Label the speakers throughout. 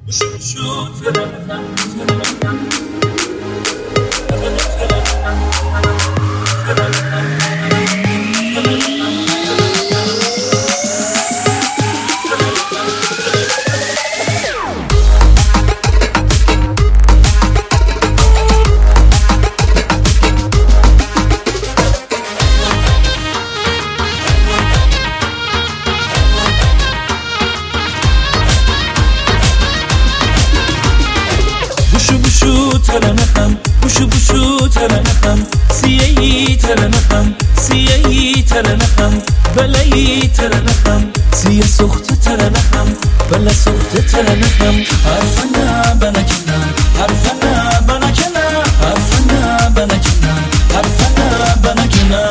Speaker 1: ترنخم بوشو بوشو ترنخم سیایی ترنخم سیایی ترنخم بلایی ترنخم سیه سخت ترنخم بلا سخت ترنخم حرفنا بنکنه حرفنا بنکنه حرفنا بنکنه حرفنا بنکنه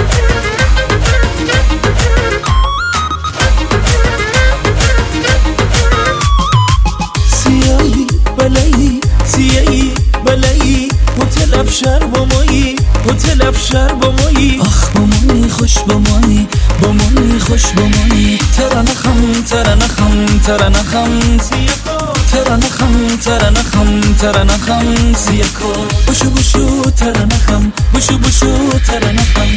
Speaker 1: سیایی بلایی سیایی بلایی هتل افشار با مایی هتل افشار با مایی آخ با مایی خوش با مایی با مایی خوش با مایی ترنخم ترنخم ترنخم سیاکو ترنخم ترنخم ترنخم سیاکو بوشو بوشو ترنخم بوشو بوشو ترنخم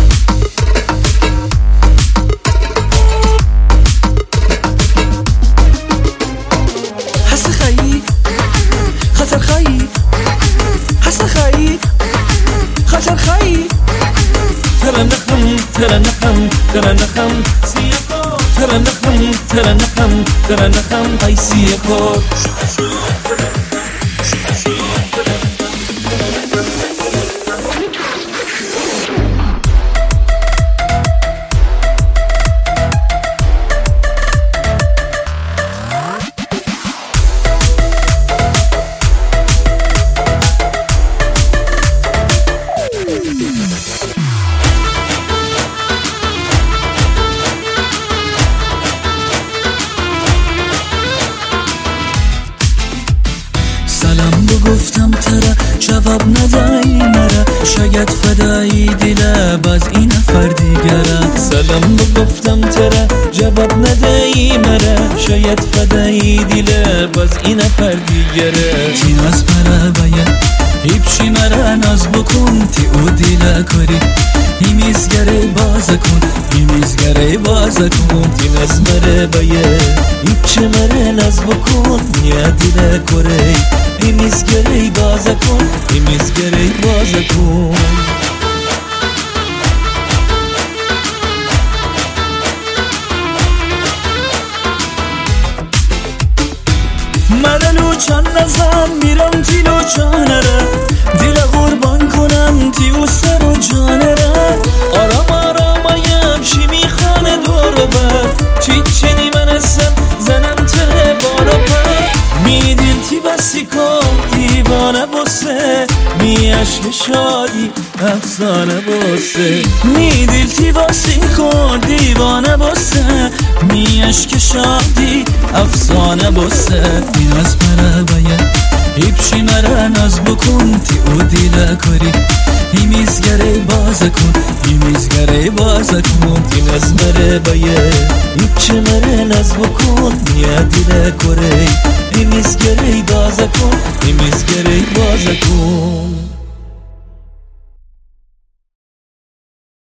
Speaker 1: خطر خایی حسن خایی خطر خایی ترنخم ترنخم ترنخم سیاکو ترنخم ترنخم ترنخم ای سیاکو سلام گفتم ترا جواب ندایی مرا شاید فدایی دل باز این نفر دیگره سلام گفتم ترا جواب ندایی مرا شاید فدایی دل باز این نفر دیگره تی ناز مرا باید هیپشی مرا ناز بکن تی او دل کاری ایمیزگره باز کن ایمیزگره باز کن تی ناز مرا باید هیپچه مرا ناز بکن نیا دل کاری ایمیزگره باز کن ایمیزگره باز کن من لوچان نزن میرم تی لوچانه را دل قربان کنم تی او سر و جانه را آرام آرایم شی میخانه دور بر چی چنی من هستم زنم ته بارا پر می دل تی بسی کن دیوانه بسه می عشق شادی افسانه بسه می دل تی بسی کن دیوانه بسه می عشق شادی افسانه بسه این از مرا باید هیپشی مرا ناز بکن تی او دیل کاری ایمیزگره باز کن ایمیزگره باز کن تی ناز مرا باید هیپچه مرا ناز بکن نیا دیل کاری ایمیزگره باز کن ایمیزگره باز کن